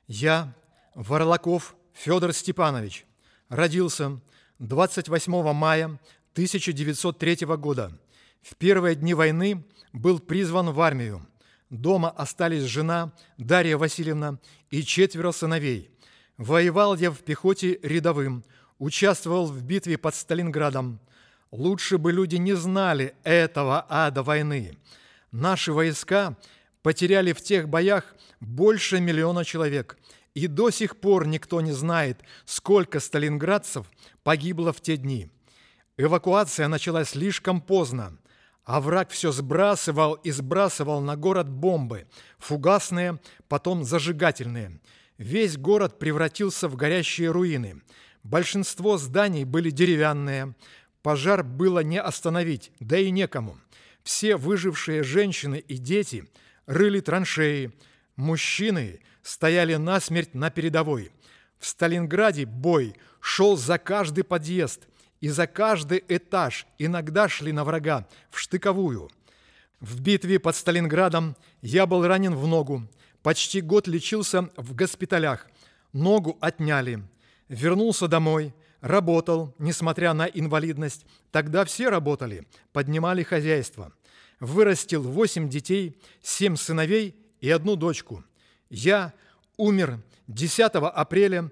Я, Варлаков Федор Степанович, родился 28 мая 1903 года. В первые дни войны был призван в армию. Дома остались жена Дарья Васильевна и 4 сыновей. Воевал я в пехоте рядовым, участвовал в битве под Сталинградом. Лучше бы люди не знали этого ада войны. Наши войска потеряли в тех боях больше 1 миллиона человек, и до сих пор никто не знает, сколько сталинградцев погибло в те дни. Эвакуация началась слишком поздно, а враг все сбрасывал и сбрасывал на город бомбы, фугасные, потом зажигательные. Весь город превратился в горящие руины. Большинство зданий были деревянные, пожар было не остановить, да и некому. Все выжившие женщины и дети рыли траншеи, мужчины стояли насмерть на передовой. В Сталинграде бой шел за каждый подъезд и за каждый этаж, иногда шли на врага в штыковую. В битве под Сталинградом я был ранен в ногу, почти год лечился в госпиталях, ногу отняли. Вернулся домой, работал, несмотря на инвалидность. Тогда все работали, поднимали хозяйство. Вырастил 8 детей, 7 сыновей и 1 дочку. Я умер 10 апреля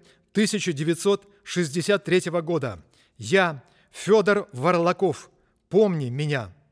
1963 года. Я, Федор Варлаков, помни меня.